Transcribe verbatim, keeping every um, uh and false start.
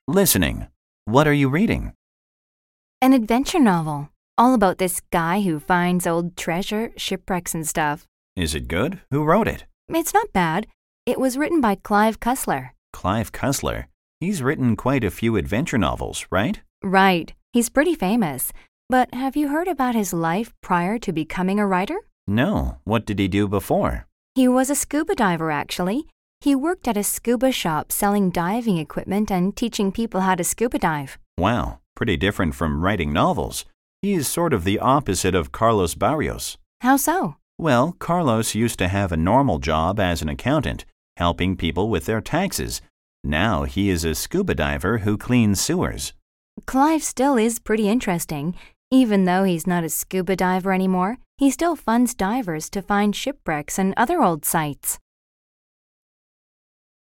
Listening. What are you reading? An adventure novel, all about this guy who finds old treasure, shipwrecks and stuff. Is it good? Who wrote it? It's not bad. It was written by Clive Cussler. Clive Cussler. He's written quite a few adventure novels, right? Right. He's pretty famous. But have you heard about his life prior to becoming a writer? No. What did he do before? He was a scuba diver, actually. He worked at a scuba shop selling diving equipment and teaching people how to scuba dive. Wow, pretty different from writing novels. He's sort of the opposite of Carlos Barrios. How so? Well, Carlos used to have a normal job as an accountant, helping people with their taxes. Now he is a scuba diver who cleans sewers. Clive still is pretty interesting. Even though he's not a scuba diver anymore, he still funds divers to find shipwrecks and other old sites.